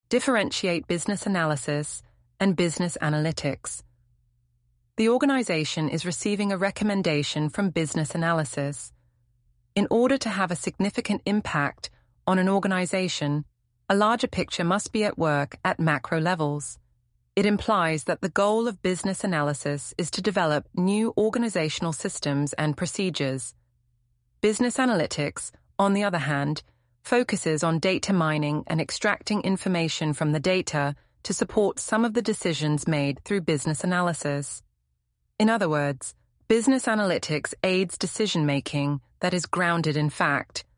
differentiate business analysis and business analytics. The organization is receiving a recommendation from business analysis. In order to have a significant impact on an organization, a larger picture must be at work at macro levels. It implies that the goal of business analysis is to develop new organizational systems and procedures. Business analytics, on the other hand, focuses on data mining and extracting information from the data to support some of the decisions made through business analysis. In other words, business analytics aids decision-making that is grounded in fact,